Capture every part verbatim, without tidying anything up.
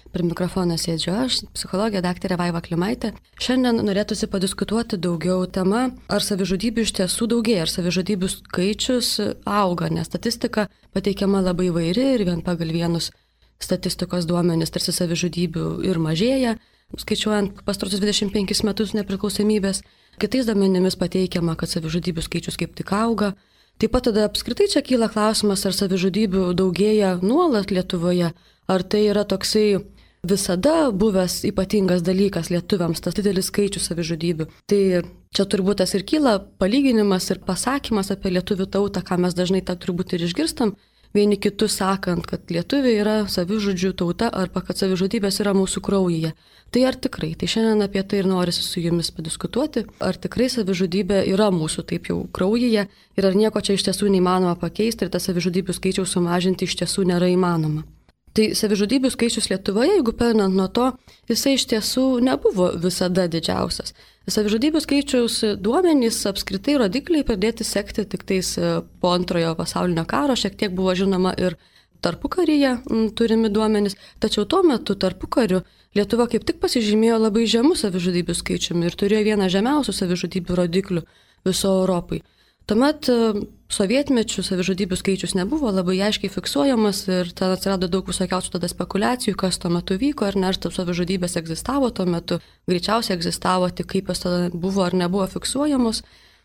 Prie mikrofono sėdžiu aš, psichologė daktarė Vaiva Klimaitė. Šiandien norėtųsi padiskutuoti daugiau tema, ar savižudybių iš tiesų daugėja, ar savižudybių skaičius auga, nes statistika pateikiama labai įvairi ir vien pagal vienus statistikos duomenys tarsi savižudybių ir mažėja, skaičiuojant pastarosius dvidešimt penkis metus nepriklausomybės. Kitais duomenimis pateikiama, kad savižudybių skaičius kaip tik auga. Taip pat tada apskritai čia kyla klausimas, ar savižudybių daugėja nuolat Lietuvoje, ar tai yra toksai visada buvęs ypatingas dalykas lietuviams, tas didelis skaičius savižudybių. Tai čia turbūt tas ir kyla palyginimas ir pasakymas apie lietuvių tautą, ką mes dažnai tą turbūt ir išgirstam, vieni kitus sakant, kad lietuviai yra savižudžių tauta arba kad savižudybės yra mūsų kraujyje. Tai ar tikrai? Tai šiandien apie tai ir norisi su jumis padiskutuoti. Ar tikrai savižudybė yra mūsų taip jau kraujyje ir ar nieko čia iš tiesų neįmanoma pakeisti ir tą savižudybių skaičiaus sumažinti iš tiesų nėra įmanoma. Tai savižudybių skaičius Lietuvoje, jeigu perinant nuo to, jisai iš tiesų nebuvo visada didžiausias. Savižudybių skaičiaus duomenys, apskritai rodikliai pradėti sekti tik tais po antrojo pasaulinio karo, šiek tiek buvo žinoma ir tarpukaryje m, turimi duomenys, tačiau tuo metu tarpukariu Lietuva kaip tik pasižymėjo labai žemų savižudybių skaičiumi ir turėjo vieną žemiausių savižudybių rodiklių viso Europai. Tuomet sovietmečių savižudybių skaičius nebuvo labai aiškiai fiksuojamas ir ten atsirado daug visokiausių tada spekulacijų, kas tuo metu vyko, ar ne, ar savižudybės egzistavo tuo metu, greičiausiai egzistavo, tik kaip jos tada buvo ar nebuvo fiksuojamos.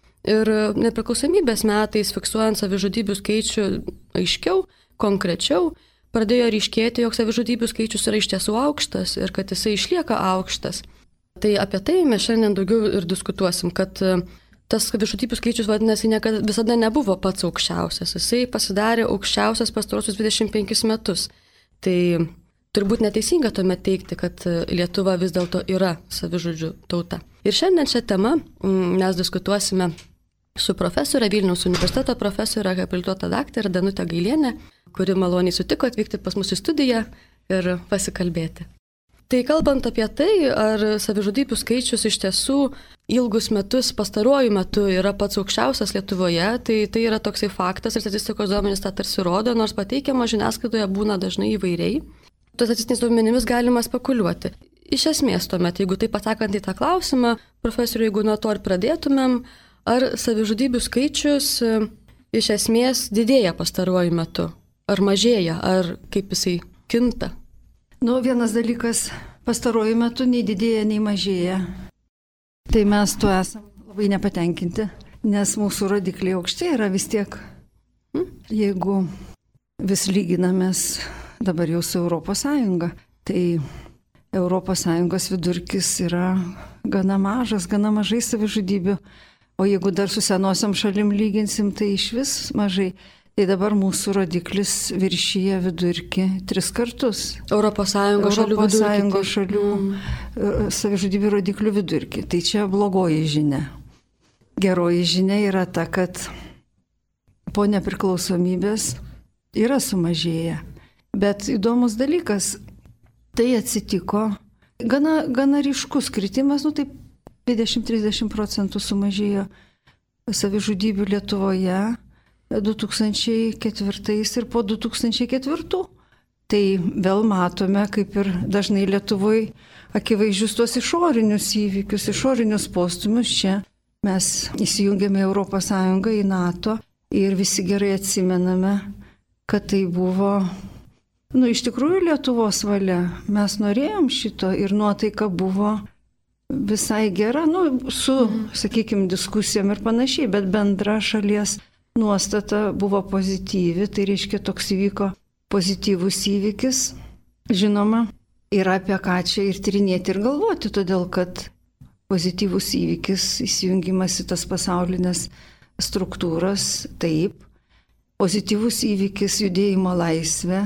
Ir nepriklausomybės metais fiksuojant savižudybių skaičių aiškiau, konkrečiau, pradėjo ryškėti, jog savižudybių skaičius yra iš tiesų aukštas ir kad jisai išlieka aukštas. Tai apie tai mes šiandien daugiau ir diskutuosim, kad tas savižudybių skaičius, vadinasi, niekada, visada nebuvo pats aukščiausias. Jisai pasidarė aukščiausias pastarosius dvidešimt penkis metus. Tai turbūt neteisinga tuomet teigti, kad Lietuva vis dėlto yra savižudžių tauta. Ir šiandien šią temą mes diskutuosime su profesorė, Vilniaus universiteto profesorė, habilituota daktarė Danutė Gailienė, kuri maloniai sutiko atvykti pas mus į studiją ir pasikalbėti. Tai kalbant apie tai, ar savižudybių skaičius iš tiesų ilgus metus, pastaruoju metu yra pats aukščiausias Lietuvoje, tai tai yra toksai faktas ir statistikos duomenys tą tarsi rodo, nors pateikiama žiniasklaidoje būna dažnai įvairiai. Tos statistiniais duomenimis galima spekuliuoti. Iš esmės tuomet, jeigu taip atsakant į tą klausimą, profesoriu, jeigu nuo to ir pradėtumėm, ar savižudybių skaičius iš esmės didėja pastaruoju metu, ar mažėja, ar kaip jisai kinta? Nu, vienas dalykas, pastaruoju metu nei didėja, nei mažėja. Tai mes tuo esame labai nepatenkinti, nes mūsų rodikliai aukšti yra vis tiek. Jeigu vis lyginamės dabar jau su Europos Sąjunga, tai Europos Sąjungos vidurkis yra gana mažas, gana mažai savižudybių, o jeigu dar su senosiam šalim lyginsim, tai iš vis mažai. Tai dabar mūsų rodiklis viršyje vidurkį tris kartus. Europos Sąjungos šalių Europos vidurkį. Sąjungos šalių mm. savižudybių rodiklių vidurkį. Tai čia blogoji žinia. Geroji žinia yra ta, kad po nepriklausomybės yra sumažėję. Bet įdomus dalykas, tai atsitiko gana, gana ryškus kritimas, nu taip dvidešimt trisdešimt procentų sumažėjo savižudybių Lietuvoje du tūkstančiai ketvirtais ir po du tūkstančiai ketvirtų. Tai vėl matome, kaip ir dažnai Lietuvoje, akivaizdžius tuos išorinius įvykius, išorinius postumius. Čia mes įsijungėme Europos Sąjungą, į NATO ir visi gerai atsimename, kad tai buvo, nu, iš tikrųjų Lietuvos valia. Mes norėjom šito ir nuotaika buvo visai gera, nu, su, sakykime, diskusijom ir panašiai, bet bendra šalies nuostata buvo pozityvi, tai reiškia toks įvyko pozityvus įvykis. Žinoma, yra apie ką čia ir tyrinėti ir galvoti, todėl kad pozityvus įvykis, įsijungimas į tas pasaulinės struktūras, taip. Pozityvus įvykis, judėjimo laisvė.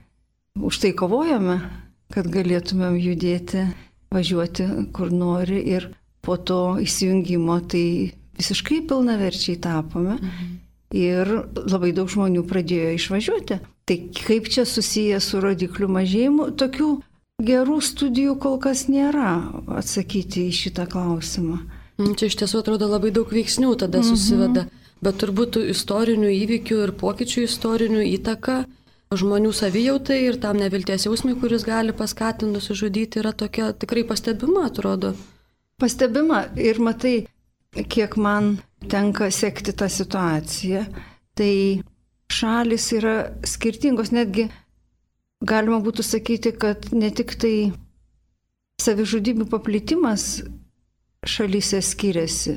Už tai kovojame, kad galėtumėm judėti, važiuoti kur nori ir po to įsijungimo tai visiškai pilnaverčiai tapome. Mhm. Ir labai daug žmonių pradėjo išvažiuoti. Tai kaip čia susiję su rodiklių mažėjimu? Tokių gerų studijų kol kas nėra atsakyti į šitą klausimą. Čia iš tiesų atrodo labai daug veiksnių tada susiveda, mhm. bet turbūt istorinių įvykių ir pokyčių istorinių įtaka žmonių savijautai ir tam nevilties jausmui, kuris gali paskatinti nusižudyti, yra tokia tikrai pastebima, atrodo. Pastebima ir matai, kiek man tenka sekti tą situaciją, tai šalis yra skirtingos, netgi galima būtų sakyti, kad ne tik tai savižudybių paplitimas šalyse skiriasi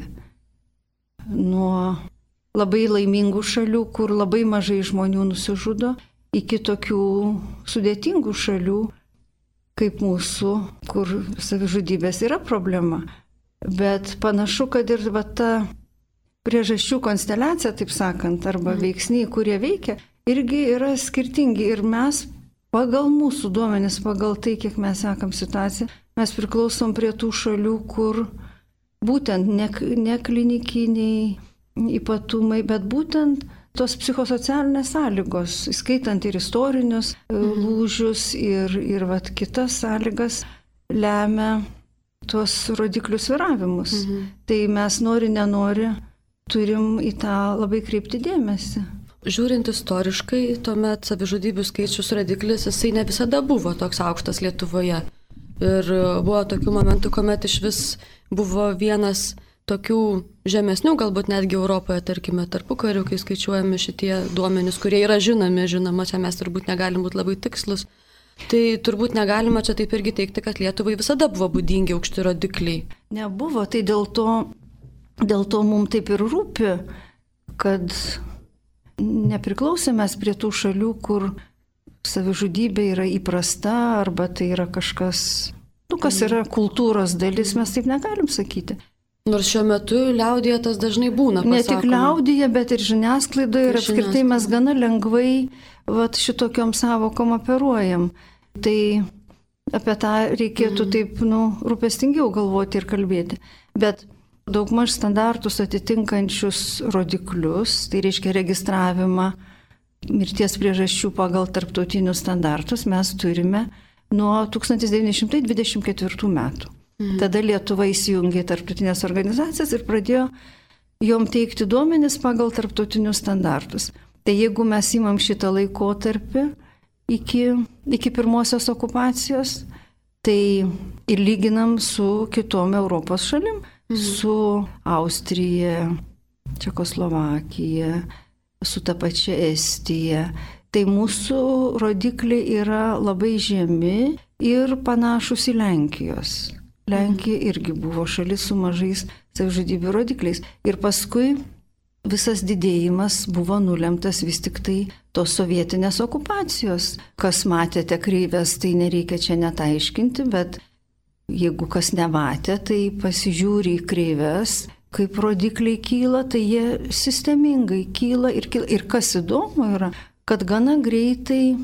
nuo labai laimingų šalių, kur labai mažai žmonių nusižudo, iki tokių sudėtingų šalių, kaip mūsų, kur savižudybės yra problema. Bet panašu, kad ir va, ta priežasčių konsteliacija, taip sakant, arba veiksniai, kurie veikia, irgi yra skirtingi. Ir mes pagal mūsų duomenis, pagal tai, kiek mes sekam situaciją, mes priklausom prie tų šalių, kur būtent ne, ne klinikiniai ypatumai, bet būtent tos psichosocialinės sąlygos, skaitant ir istorinius lūžius ir, ir vat, kitas sąlygas, lemia tuos rodiklių sviravimus. Mhm. Tai mes nori, nenori, turim į tą labai kreipti dėmesį. Žiūrint istoriškai, tuomet savižudybių skaičius rodiklis, jisai ne visada buvo toks aukštas Lietuvoje. Ir buvo tokių momentų, kuomet iš vis buvo vienas tokių žemesnių, galbūt netgi Europoje, tarkime, tarpukariu, kai skaičiuojami šitie duomenys, kurie yra žinomi, žinoma, čia mes turbūt negalim būti labai tikslus. Tai turbūt negalima čia taip irgi teikti, kad Lietuvai visada buvo būdingi aukšti rodikliai. Nebuvo, tai dėl to, dėl to mums taip ir rūpi, kad nepriklausomės prie tų šalių, kur savižudybė yra įprasta, arba tai yra kažkas, nu, kas yra kultūros dalis, mes taip negalim sakyti. Nors šiuo metu liaudyje tas dažnai būna pasakoma. Ne tik liaudyje, bet ir žiniasklaidoje ir apskritai mes gana lengvai vat, šitokiom savokom operuojam. Tai apie tą reikėtų mm. taip, nu, rūpestingiau galvoti ir kalbėti. Bet daugmaž standartus atitinkančius rodiklius, tai reiškia registravimą mirties priežasčių pagal tarptautinius standartus, mes turime nuo tūkstantis devyni šimtai dvidešimt ketvirtų metų. Mhm. Tada Lietuva įsijungė į tarptautinės organizacijas ir pradėjo jom teikti duomenis pagal tarptautinius standartus. Tai jeigu mes įmam šitą laikotarpį iki, iki pirmosios okupacijos, tai ir lyginam su kitom Europos šalim, mhm. su Austrija, Čekoslovakija, su ta pačia Estija. Tai mūsų rodikliai yra labai žemi ir panašus į Lenkijos. Lenkija irgi buvo šalis su mažais savižudybių rodikliais. Ir paskui visas didėjimas buvo nulemtas vis tik tai tos sovietinės okupacijos. Kas matėte kreivės, tai nereikia čia net aiškinti, bet jeigu kas nematė, tai pasižiūri į kreivės, kaip rodikliai kyla, tai jie sistemingai kyla ir kyla. Ir kas įdomu yra, kad gana greitai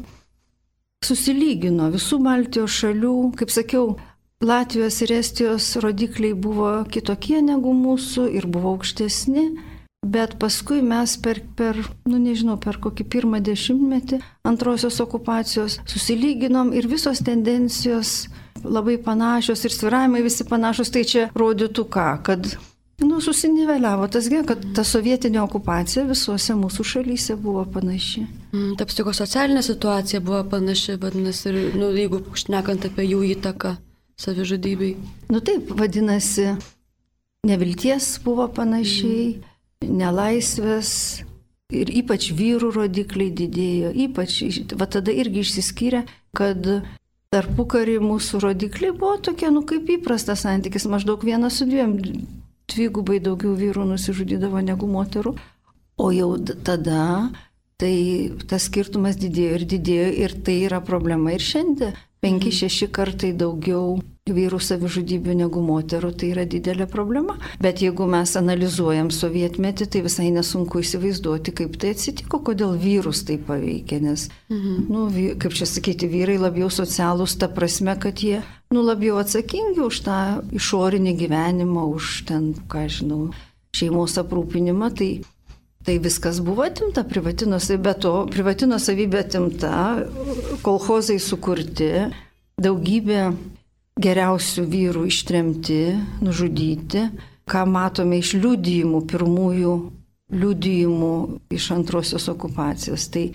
susilygino visų Baltijos šalių, kaip sakiau, Latvijos ir Estijos rodikliai buvo kitokie negu mūsų ir buvo aukštesni, bet paskui mes per, per nu nežinau, per kokį pirmą dešimtmetį antrosios okupacijos susilyginom ir visos tendencijos labai panašios ir svyravimai visi panašus, tai čia rodytų ką, kad nu, susiniveliavo tas, kad ta sovietinė okupacija visuose mūsų šalyse buvo panaši. Mm, ta psichosocialinė situacija buvo panaši, vadinasi, ir nu, jeigu šnekant apie jų įtaką savižudybei. Nu taip, vadinasi, nevilties buvo panašiai, mm. nelaisvės ir ypač vyrų rodikliai didėjo, ypač, va tada irgi išsiskyrė, kad tarpukarį mūsų rodikliai buvo tokie, nu kaip įprastas santykis, maždaug vienas su dviem, dvigubai daugiau vyrų nusižudydavo negu moterų, o jau tada tai tas skirtumas didėjo ir didėjo ir tai yra problema ir šiandien. Penki, šeši kartai daugiau vyrų savižudybių negu moterų, tai yra didelė problema. Bet jeigu mes analizuojam sovietmetį, tai visai nesunku įsivaizduoti, kaip tai atsitiko, kodėl vyrus tai paveikė. Nes, mhm. nu, kaip čia sakyti, vyrai labiau socialūs ta prasme, kad jie nu, labiau atsakingi už tą išorinį gyvenimą, už ten, ką žinau, šeimos aprūpinimą. Tai Tai viskas buvo atimta, privati nuosavybė, bet to privati nuosavybė atimta, kolchozai sukurti, daugybė geriausių vyrų ištremti, nužudyti, ką matome iš liudijimų, pirmųjų liudijimų iš antrosios okupacijos. Tai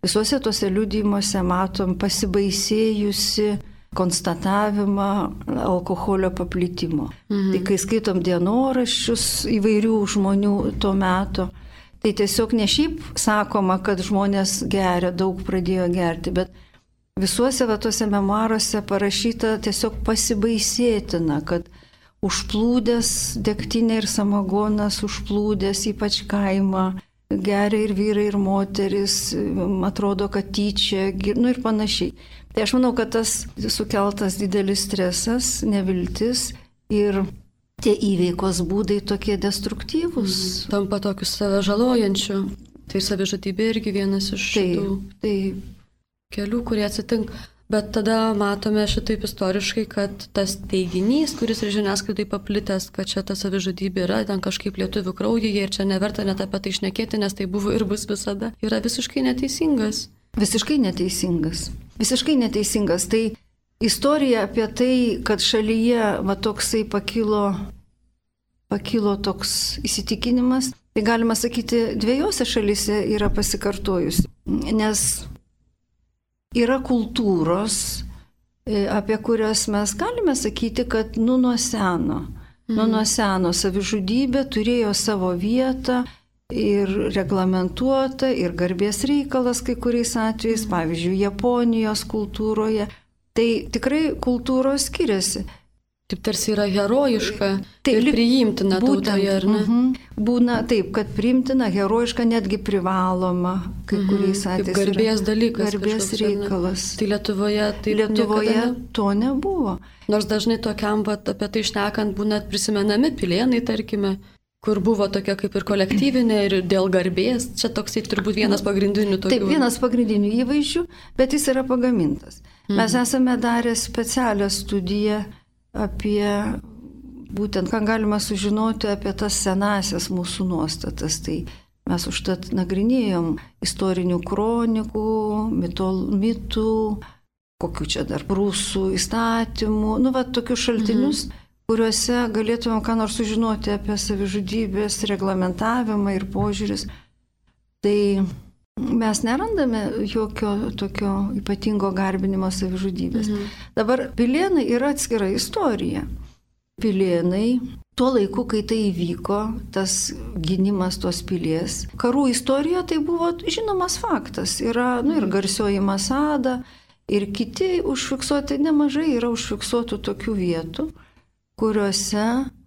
visuose tuose liudijimuose matom pasibaisėjusi konstatavimą alkoholio paplitimo. Mhm. Tai kai skaitom dienoraščius įvairių žmonių tuo metu, tai tiesiog ne šiaip sakoma, kad žmonės geria, daug pradėjo gerti, bet visuose va tuose memuaruose parašyta tiesiog pasibaisėtina, kad užplūdęs degtinė ir samagonas, užplūdęs ypač kaimą, geria ir vyrai, ir moteris, atrodo, kad tyčia, nu ir panašiai. Tai aš manau, kad tas sukeltas didelis stresas, neviltis ir tie įveikos būdai tokie destruktyvūs. Mm, tampa tokius save žalojančių. Tai savižudybė irgi vienas iš šitų tai, kelių, kurie atsitinka. Bet tada matome šitaip istoriškai, kad tas teiginys, kuris ir žiniasklaidai paplitęs, kad čia ta savižudybė yra, ten kažkaip lietuvių kraujyje ir čia neverta net apie tai šnekėti, nes tai buvo ir bus visada, yra visiškai neteisingas. Visiškai neteisingas. Visiškai neteisingas. Tai istorija apie tai, kad šalyje va toksai pakilo, pakilo toks įsitikinimas, tai galima sakyti, dviejose šalyse yra pasikartojus. Nes yra kultūros, apie kurias mes galime sakyti, kad nu nuo seno, mhm. nu nuo seno savižudybė turėjo savo vietą ir reglamentuota, ir garbės reikalas kai kuriais atvejais, pavyzdžiui, Japonijos kultūroje. Tai tikrai kultūros skiriasi. Taip tarsi yra herojiška tai, ir priimtina tautoje, ar ne? Uh-huh. Būna taip, kad priimtina, herojiška, netgi privaloma kai kuriais uh-huh. atvejais. Kaip garbės dalykas. Garbės reikalas. Tai Lietuvoje taip Lietuvoje ne... to nebuvo. Nors dažnai tokiam, vat, apie tai šnekant, būna prisimenami Pilėnai, tarkime, kur buvo tokia kaip ir kolektyvinė ir dėl garbės. Čia toksai turbūt vienas pagrindinių tokių. Taip, vienas pagrindinių įvaizdžių, bet jis yra pagamintas. Mhm. Mes esame darę specialią studiją apie būtent, ką galima sužinoti apie tas senasias mūsų nuostatas. Tai mes užtat nagrinėjom istorinių kronikų, mitol, mitų, kokių čia dar prūsų įstatymų, nu va tokius šaltinius, mhm. kuriuose galėtumėm ką nors sužinoti apie savižudybės reglamentavimą ir požiūris. Tai mes nerandame jokio tokio ypatingo garbinimo savižudybės. Mhm. Dabar Pilėnai yra atskira istorija. Pilėnai, tuo laiku, kai tai įvyko, tas gynimas tos pilies, karų istorija tai buvo žinomas faktas. Yra nu, ir garsioji Masada, ir kiti užfiksuoti, nemažai yra užfiksuotų tokių vietų, kuriuose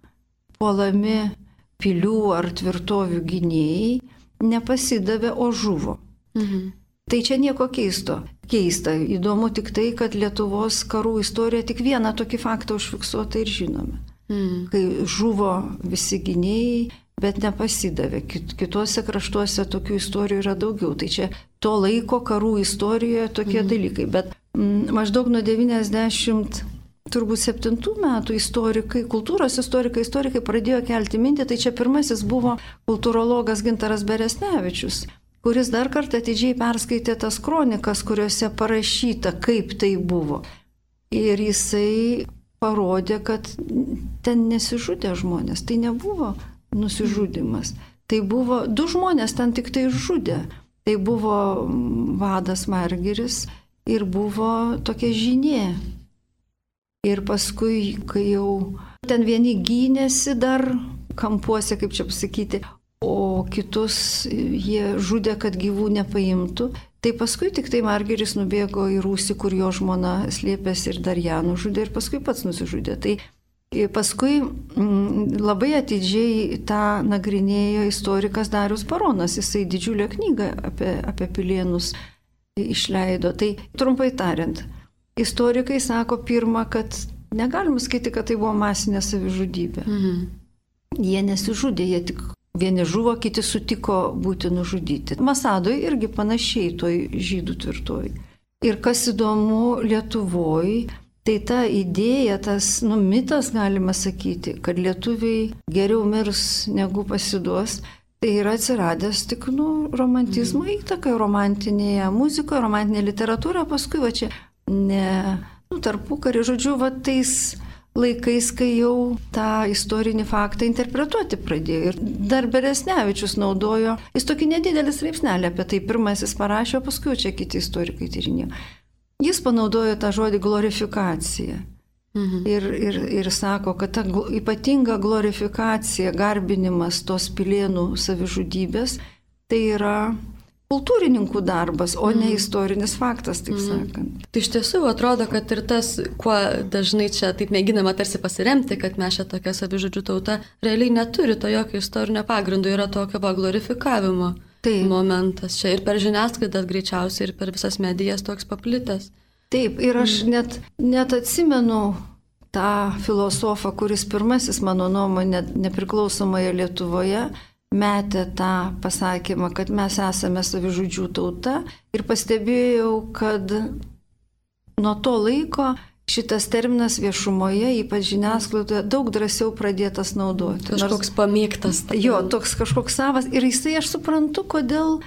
puolami pilių ar tvirtovių gynėjai nepasidavė, o žuvo. Mhm. Tai čia nieko keisto. Keista. Įdomu tik tai, kad Lietuvos karų istorija tik vieną tokį faktą užfiksuota ir žinome. Mhm. Kai žuvo visi gynėjai, bet nepasidavė. Kituose kraštuose tokių istorijų yra daugiau. Tai čia to laiko karų istorijoje tokie mhm. dalykai. Bet m, maždaug nuo devyniasdešimt turbūt septintų metų istorikai, kultūros istorikai, istorikai pradėjo kelti mintį, tai čia pirmasis buvo kultūrologas Gintaras Beresnevičius, kuris dar kartą atidžiai perskaitė tas kronikas, kuriuose parašyta, kaip tai buvo. Ir jisai parodė, kad ten nesižudė žmonės, tai nebuvo nusižudimas. Tai buvo, du žmonės ten tik tai žudė. Tai buvo vadas Margiris ir buvo tokia žinė. Ir paskui, kai jau ten vieni gynėsi dar kampuose, kaip čia pasakyti, o kitus jie žudė, kad gyvų nepaimtų, tai paskui tik tai Margiris nubėgo į Rūsį, kur jo žmona slėpėsi ir dar ją nužudė ir paskui pats nusižudė. Tai paskui m, labai atidžiai tą nagrinėjo istorikas Darius Baronas, jisai didžiulę knygą apie, apie Pilėnus išleido. Tai trumpai tariant, istorikai sako pirmą, kad negalima sakyti, kad tai buvo masinė savižudybė. Mhm. Jie nesižudė, jie tik vieni žuvo, kiti sutiko būti nužudyti. Masadoj irgi panašiai toj žydų tvirtovai. Ir kas įdomu Lietuvoj, tai ta idėja, tas nu, mitas galima sakyti, kad lietuviai geriau mirs negu pasiduos, tai yra atsiradęs tik nu, romantizmo mhm. įtaka, romantinėje muzikoje, romantinėje literatūroje, paskui va čia ne, nu, tarpukarį, žodžiu, va tais laikais, kai jau tą istorinį faktą interpretuoti pradėjo. Ir dar Beresnevičius naudojo, jis tokį nedidelį straipsnelį apie tai pirmasis parašė, o paskui čia kiti istorikai tyrinėjo. Jis panaudojo tą žodį glorifikacija. Mhm. Ir, ir, ir sako, kad ta ypatinga glorifikacija, garbinimas tos Pilėnų savižudybės, tai yra kultūrininkų darbas, o ne istorinis faktas, taip mm. sakant. Tai iš tiesų atrodo, kad ir tas, kuo dažnai čia taip mėginama tarsi pasiremti, kad mes čia tokia savižudžių tauta, realiai neturi to jokio istorinio pagrindo, yra tokio va glorifikavimo taip. Momentas čia ir per žiniasklaidą greičiausiai, ir per visas medijas toks paplitęs. Taip, ir aš mm. net, net atsimenu tą filosofą, kuris pirmasis, mano nuomonė, nepriklausomoje Lietuvoje metė tą pasakymą, kad mes esame savižudžių tauta ir pastebėjau, kad nuo to laiko šitas terminas viešumoje, ypač žiniasklaidoje, daug drąsiau pradėtas naudoti. Kažkoks Nors, pamėgtas. Jo, toks kažkoks savas. Ir jisai aš suprantu, kodėl,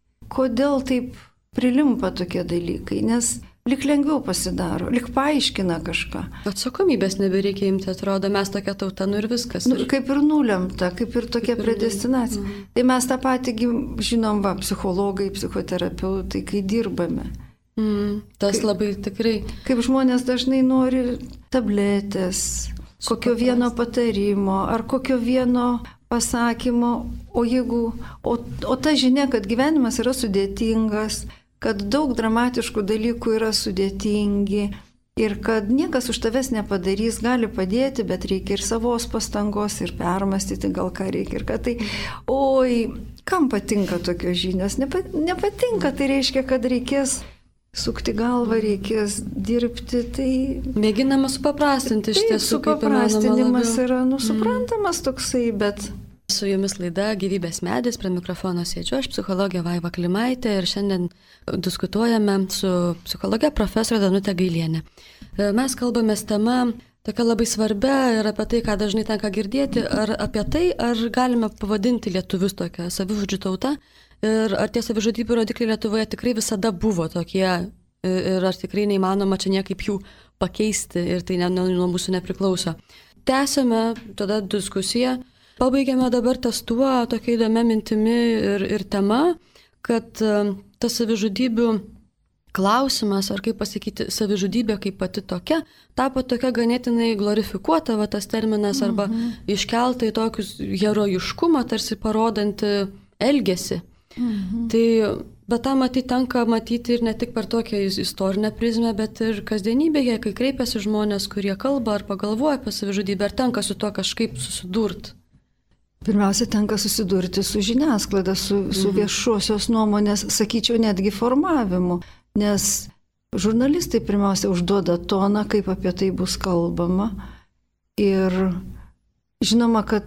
kodėl taip prilimpa tokie dalykai, nes lik lengviau pasidaro, lik paaiškina kažką. Atsakomybės nebereikia imti, atrodo, mes tokia tauta, nu ir viskas. Nu, kaip ir nulemta, kaip ir tokia kaip predestinacija. Ir... Mm. Tai mes tą patį žinom, va, psichologai, psichoterapeutai, kai dirbame. Mm, tas kaip, labai tikrai. Kaip žmonės dažnai nori tabletės, kokio vieno patarimo, ar kokio vieno pasakymo, o jeigu, o, o ta žinia, kad gyvenimas yra sudėtingas, kad daug dramatiškų dalykų yra sudėtingi ir kad niekas už tavęs nepadarys, gali padėti, bet reikia ir savos pastangos, ir permastyti gal ką reikia. Ir kad tai, oi, kam patinka tokios žinios? Nepa, nepatinka, tai reiškia, kad reikės sukti galvą, reikės dirbti. Tai... Mėginama supaprastinti iš tiesų, kaip įmanoma labiau. Supaprastinimas yra, nu, suprantamas mm. toksai, bet... Su jumis laida Gyvybės medis, prie mikrofono sėdžiu aš, psichologė Vaiva Klimaitė, ir šiandien diskutuojame su psichologe profesorė Danutė Gailienė. Mes kalbamės tema tokia labai svarbia ir apie tai, ką dažnai tenka girdėti, ar apie tai, ar galime pavadinti lietuvius tokią savižudžių tautą, ir ar tie savižudybių rodikliai Lietuvoje tikrai visada buvo tokie, ir ar tikrai neįmanoma čia niekaip jų pakeisti, ir tai nuo ne, mūsų nepriklauso. Tęsime tada diskusiją. Pabaigėme dabar ties tuo tokia įdomia mintimi ir, ir tema, kad uh, tas savižudybių klausimas, ar kaip pasakyti, savižudybė kaip pati tokia, tapo tokia ganėtinai glorifikuota, va, tas terminas, arba mhm. iškelta į tokius herojiškumą, tarsi parodantį elgesį. Mhm. Tai, bet tą matyti tenka matyti ir ne tik per tokią istorinę prizmę, bet ir kasdienybėje, kai kreipiasi žmonės, kurie kalba ar pagalvoja apie savižudybę, ar tenka su tuo kažkaip susidurti. Pirmiausia, tenka susidurti su žiniasklaida, su, su viešosios nuomonės, sakyčiau, netgi formavimu, nes žurnalistai pirmiausia užduoda toną, kaip apie tai bus kalbama. Ir žinoma, kad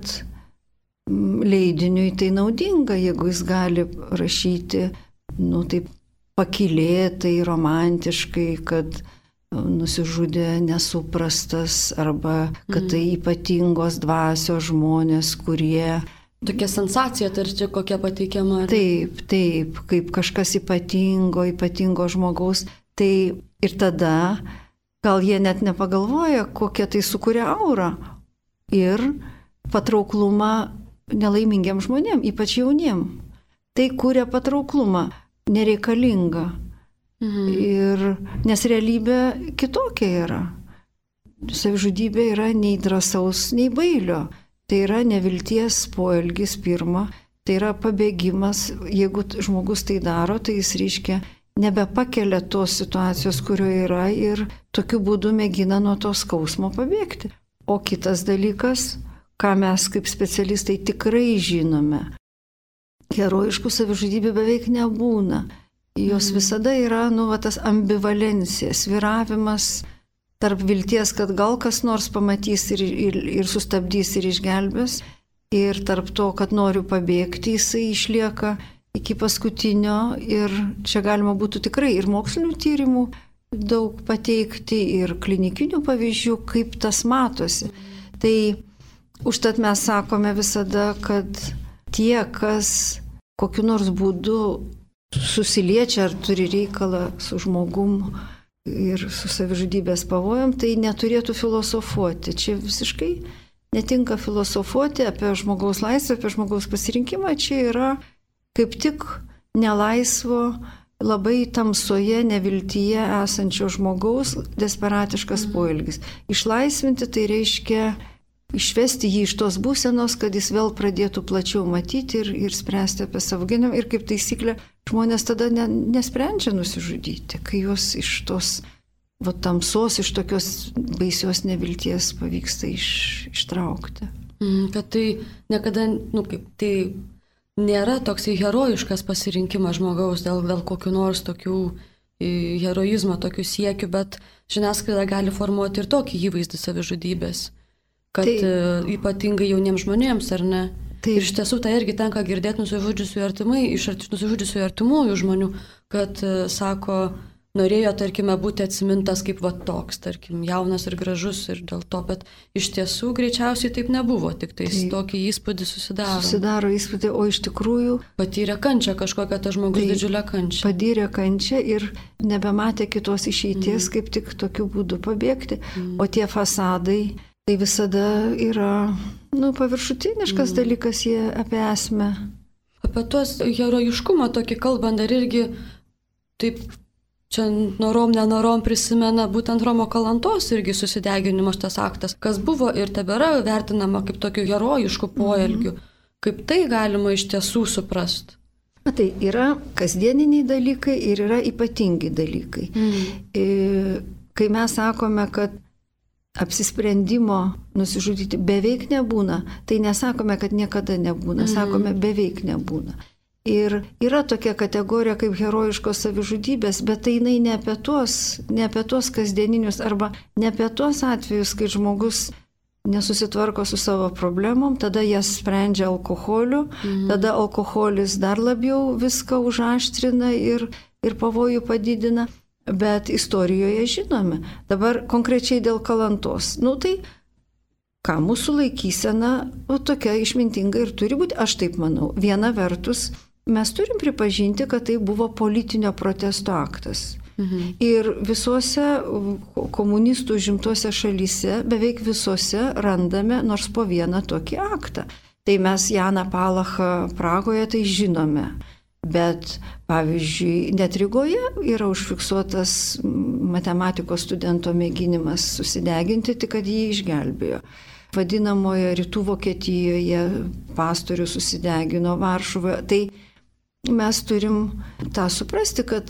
leidiniui tai naudinga, jeigu jis gali rašyti, nu, taip pakylėtai, romantiškai, kad nusižudė nesuprastas, arba kad tai ypatingos dvasios žmonės, kurie... Tokia sensacija tarsi kokia pateikiama. Taip, taip, kaip kažkas ypatingo, ypatingo žmogaus. Tai ir tada gal jie net nepagalvoja, kokią tai sukuria aurą ir patrauklumą nelaimingiem žmonėm, ypač jauniem. Tai kuria patrauklumą, nereikalingą. Mhm. Ir, nes realybė kitokia yra. Savižudybė yra nei drąsaus, nei bailio. Tai yra nevilties poelgis pirma, tai yra pabėgimas. Jeigu žmogus tai daro, tai jis reiškia nebepakelia tos situacijos, kurioje yra, ir tokiu būdu mėgina nuo to skausmo pabėgti. O kitas dalykas, ką mes kaip specialistai tikrai žinome, herojiškų savižudybių beveik nebūna. Jos visada yra, nu, va, tas ambivalencija, sviravimas tarp vilties, kad gal kas nors pamatys ir, ir, ir sustabdys ir išgelbės, ir tarp to, kad noriu pabėgti, jisai išlieka iki paskutinio. Ir čia galima būtų tikrai ir mokslinių tyrimų daug pateikti, ir klinikinių pavyzdžių, kaip tas matosi. Tai užtat mes sakome visada, kad tie, kas kokiu nors būdu susiliečia ar turi reikalą su žmogum ir su savižudybės pavojom, tai neturėtų filosofuoti. Čia visiškai netinka filosofuoti apie žmogaus laisvę, apie žmogaus pasirinkimą. Čia yra kaip tik nelaisvo, labai tamsoje, neviltyje esančio žmogaus desperatiškas poelgis. Išlaisvinti tai reiškia išvesti jį iš tos būsenos, kad jis vėl pradėtų plačiau matyti ir, ir spręsti apie savo gyvenimą. Ir kaip taisyklė, žmonės tada ne, nesprendžia nusižudyti, kai juos iš tos va, tamsos, iš tokios baisios nevilties pavyksta iš, ištraukti. Mm, kad tai niekada, nu kaip, tai nėra toksai herojiškas pasirinkimas žmogaus dėl, dėl kokių nors tokių heroizmo, tokių siekių, bet žiniasklaida gali formuoti ir tokį įvaizdį savižudybės. Kad tai, ypatingai jauniems žmonėms, ar ne? Tai, ir iš tiesų tai irgi tenka girdėti nusižudžiusių artimai, iš nusižudžiusių artimųjų žmonių, kad, sako, norėjo, tarkime, būti atsimintas kaip va toks, tarkim, jaunas ir gražus ir dėl to, bet iš tiesų greičiausiai taip nebuvo, tik tais tai, tokį įspūdį susidaro. Susidaro įspūdį, o iš tikrųjų patyrė kančią kažkokią, tas žmogus tai, didžiulę kančią. Patyrė kančią ir nebematė kitos išeities, mm. kaip tik tokiu būdu pabėgti, mm. o tie fasadai tai visada yra, nu, paviršutiniškas mm. dalykas, jie apie esmę. Apie tuos herojiškumą tokį kalbant dar irgi, taip, čia norom, nenorom prisimena būtent Romo Kalantos irgi susideginimo šitas aktas, kas buvo ir tebėra vertinama kaip tokiu herojišku poelgiu. Mm. Kaip tai galima iš tiesų suprasti? Tai yra kasdieniniai dalykai ir yra ypatingi dalykai. Mm. Kai mes sakome, kad apsisprendimo nusižudyti beveik nebūna, tai nesakome, kad niekada nebūna, sakome beveik nebūna. Ir yra tokia kategorija kaip herojiškos savižudybės, bet tai jinai ne apie tuos, ne apie tuos kasdieninius arba ne apie tuos atvejus, kai žmogus nesusitvarko su savo problemom, tada jas sprendžia alkoholiu, mhm. tada alkoholis dar labiau viską užaštrina ir, ir pavojų padidina. Bet istorijoje žinome. Dabar konkrečiai dėl Kalantos. Nu tai, ką mūsų laikysena, o tokia išmintinga ir turi būti, aš taip manau. Viena vertus, mes turim pripažinti, kad tai buvo politinio protesto aktas. Mhm. Ir visuose komunistų užimtuose šalyse, beveik visuose randame nors po vieną tokį aktą. Tai mes Janą Palachą Pragoje tai žinome. Bet, pavyzdžiui, net Rygoje yra užfiksuotas matematikos studento mėginimas susideginti, tik kad jį išgelbėjo. Vadinamoje Rytų Vokietijoje pastorius susidegino Varšuvoje. Tai mes turim tą suprasti, kad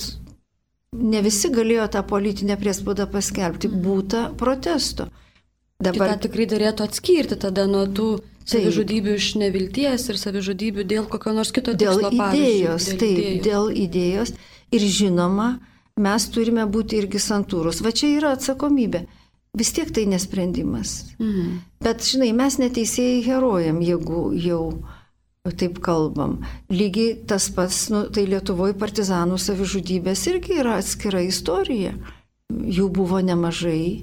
ne visi galėjo tą politinę priespaudą paskelbti, būta protesto. Dabar tai tikrai darėtų atskirti tada nuo tų savižudybių iš nevilties ir savižudybių dėl kokio nors kito tikslo, dėl idėjos, dėl taip, idėjos. Dėl idėjos. Ir žinoma, mes turime būti irgi santūrus. Va čia yra atsakomybė. Vis tiek tai nesprendimas. Mhm. Bet, žinai, mes neteisėjai herojam, jeigu jau taip kalbam. Lygiai tas pats, nu, tai Lietuvoje partizanų savižudybės irgi yra atskira istorija. Jų buvo nemažai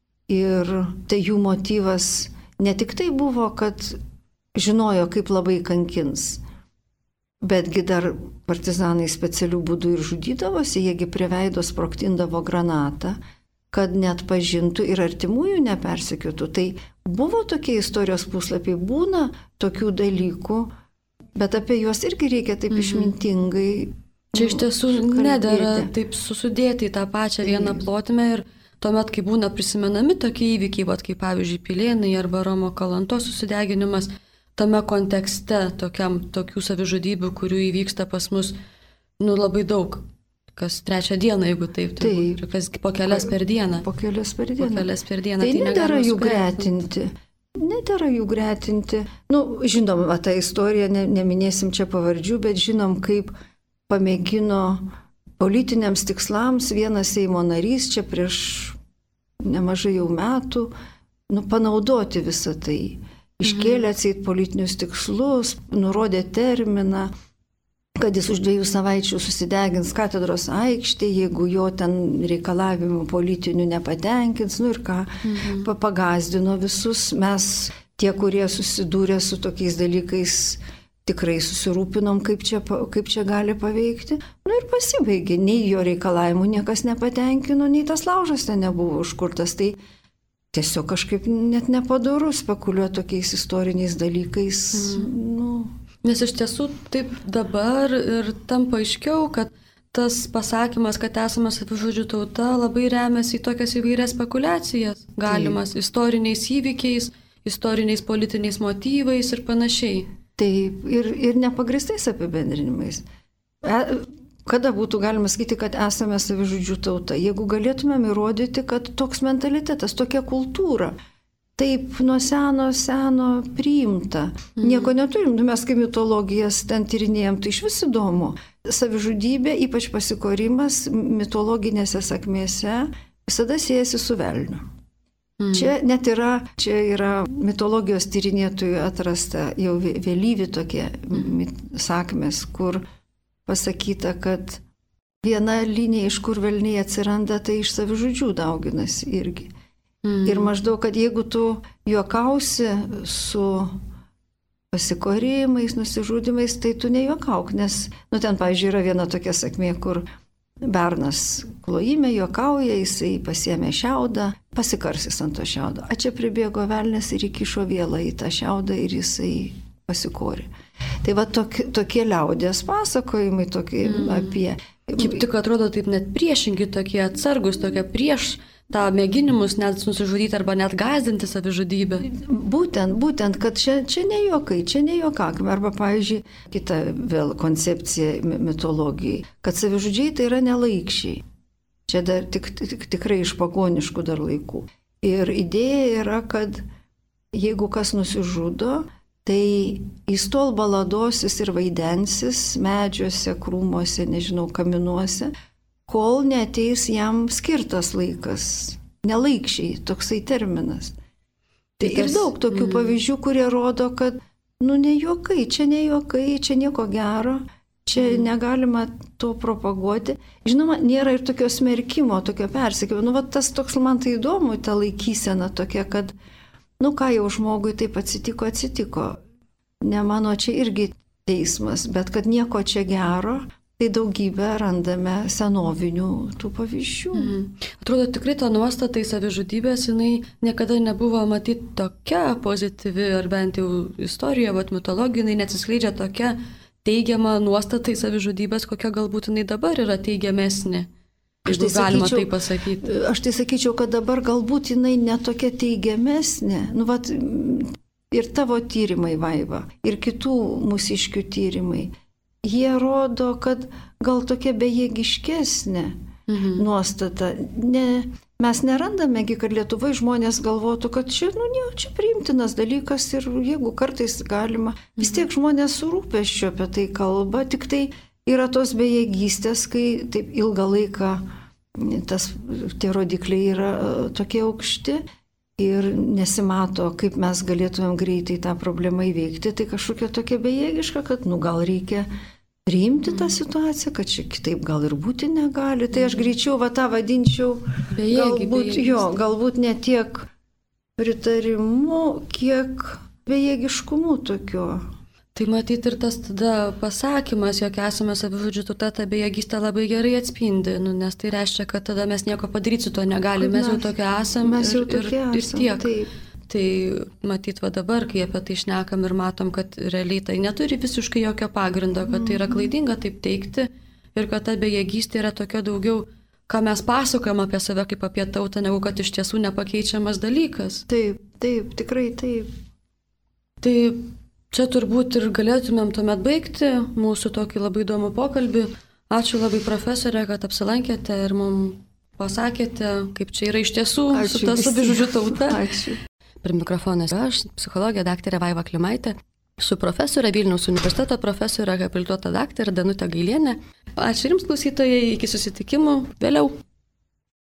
ir tai jų motyvas ne tik tai buvo, kad žinojo, kaip labai kankins, betgi dar partizanai specialių būdų ir žudydavosi, jiegi prie veido sproktindavo granatą, kad net pažintų ir artimųjų nepersekiotų. Tai buvo tokie istorijos puslapiai, būna tokių dalykų, bet apie juos irgi reikia taip mhm. išmintingai. Čia iš tiesų nedera taip susudėti į tą pačią vieną plotmę ir tuomet, kai būna prisimenami tokie įvykiai, vat, kaip pavyzdžiui Pilėnai arba Romo Kalantos susideginimas, tame kontekste tokiam, tokių savižudybių, kurių įvyksta pas mus, nu, labai daug. Kas trečią dieną, jeigu taip, tai kas po kelias per dieną. Po kelias per dieną. Po kelias per dieną. Tai, tai nedara jų gretinti. Nedara jų gretinti. Nu, žinom, va, tą istoriją, ne, neminėsim čia pavardžių, bet žinom, kaip pamėgino politiniams tikslams vienas Seimo narys čia prieš nemažai jau metų, nu, panaudoti visą tai. Iškėlė atseit politinius tikslus, nurodė terminą, kad jis už dviejų savaičių susidegins katedros aikštė, jeigu jo ten reikalavimų politinių nepatenkins, nu ir ką, mhm. pagazdino visus. Mes, tie, kurie susidūrė su tokiais dalykais tikrai susirūpinom, kaip čia, kaip čia gali paveikti. Nu ir pasibaigė, nei jo reikalavimų niekas nepatenkino, nei tas laužas ten nebuvo užkurtas. Tai tiesiog kažkaip net nepadoru spekuliuoti tokiais istoriniais dalykais. Mm. Nu. Nes iš tiesų taip dabar ir tampa aiškiau, kad tas pasakymas, kad esame savižudžių tauta, labai remiasi į tokias įvairias spekulacijas, galimas taip. Istoriniais įvykiais, istoriniais politiniais motyvais ir panašiai. Taip, ir, ir nepagristais apibendrinimais. E, kada būtų galima sakyti, kad esame savižudžių tauta? Jeigu galėtumėm įrodyti, kad toks mentalitetas, tokia kultūra, taip nuo seno, seno priimta. Mhm. Nieko neturim, nu, mes kai mitologijas ten tyrinėjom, tai iš vis įdomu. Savižudybė, ypač pasikorimas mitologinėse sakmėse, visada siejasi su velniu. Mm. Čia net yra, čia yra mitologijos tyrinėtojų atrasta jau vėlyvi tokie mm. sakmės, kur pasakyta, kad viena linija, iš kur velniai atsiranda, tai iš savižudžių dauginasi irgi. Mm. Ir maždaug, kad jeigu tu juokausi su pasikorimais, nusižudimais, tai tu nejuokauk, nes, nu ten, pavyzdžiui, yra viena tokia sakmė, kur bernas klojime juokauja, jisai pasiėmė šiaudą, pasikarsis ant to šiaudo. A čia pribėgo velnias ir įkišo vėlą į tą šiaudą ir jisai pasikorė. Tai va tokie, tokie liaudės pasakojimai tokie mm. apie... Kaip tik atrodo taip net priešingi, tokie atsargus, tokie prieš tą mėginimus net nusižudyti arba net gąsdinti savižudybę. Būtent, būtent, kad čia, čia ne juokai, čia ne juokakime. Arba, pavyzdžiui, kita vėl koncepcija mitologijai, kad savižudžiai tai yra nelaikščiai. Čia dar tik, tik, tikrai iš pagoniškų dar laikų. Ir idėja yra, kad jeigu kas nusižudo, tai jis tol baladosis ir vaidensis medžiuose, krūmuose, nežinau, kaminuose, kol neateis jam skirtas laikas. Nelaikščiai, toksai terminas. Tai ir daug tokių mm. pavyzdžių, kurie rodo, kad, nu, ne juokai, čia ne juokai, čia nieko gero, čia mm. negalima to propaguoti. Žinoma, nėra ir tokio smerkimo, tokio persekiojimo. Nu, va, tas toks man tai įdomu, ta laikysena tokia, kad, nu, ką jau žmogui taip atsitiko, atsitiko. Ne mano čia irgi teismas, bet kad nieko čia gero, tai daugybę randame senovinių tų pavyzdžių. Mm. Atrodo, tikrai ta nuostata į savižudybės, jinai niekada nebuvo matyti tokia pozityvi, ar bent jau istorija, bet mitologija, jinai neatsiskleidžia tokia teigiama nuostata į savižudybės, kokia galbūt jinai dabar yra teigiamesnė. Aš tai galima tai pasakyti. Aš tai sakyčiau, kad dabar galbūt jinai netokia teigiamesnė. Nu, vat, ir tavo tyrimai, Vaiva, ir kitų mūsiškių tyrimai. Jie rodo, kad gal tokia bejėgiškesnė mhm. nuostata. Ne, mes nerandamegi, kad Lietuvoje žmonės galvotų, kad čia, nu, ne, čia priimtinas dalykas ir jeigu kartais galima, vis tiek žmonės su rūpesčiu apie tai kalba, tik tai yra tos bejėgystės, kai taip ilgą laiką tas, tie rodikliai yra tokie aukšti ir nesimato, kaip mes galėtumėm greitai tą problemą įveikti, tai kažkokia tokia bejėgiška, kad, nu, gal reikia priimti tą situaciją, kad čia kitaip gal ir būti negali. Tai aš greičiau va tą vadinčiau, bejėgi, galbūt, jo, galbūt ne tiek pritarimu, kiek bejėgiškumu tokio. Tai matyti ir tas tada pasakymas, jog esame savižudžių tauta, ta bejėgystė labai gerai atspindi, nu, nes tai reiškia, kad tada mes nieko padaryti su to negalime, mes, mes jau tokie esame mes jau ir, tokie ir, ir esam, tiek. Taip. Tai matyt, va dabar, kai apie tai šnekam ir matom, kad realiai tai neturi visiškai jokio pagrindo, kad tai yra klaidinga taip teikti ir kad ta bejėgystė yra tokia daugiau, ką mes pasakojam apie save kaip apie tautą, negu kad iš tiesų nepakeičiamas dalykas. Taip, taip, tikrai taip. Tai čia turbūt ir galėtumėm tuomet baigti mūsų tokį labai įdomų pokalbį. Ačiū labai, profesorė, kad apsilankėte ir mums pasakėte, kaip čia yra iš tiesų Ačiū su ta savižudžių tauta. Ačiū. Prie mikrofonas aš, psichologė daktarė Vaiva Klimaitė, su profesorė Vilniaus universiteto profesorė habilituota daktarė Danutė Gailienė. Ačiū jums, klausytojai, iki susitikimų vėliau.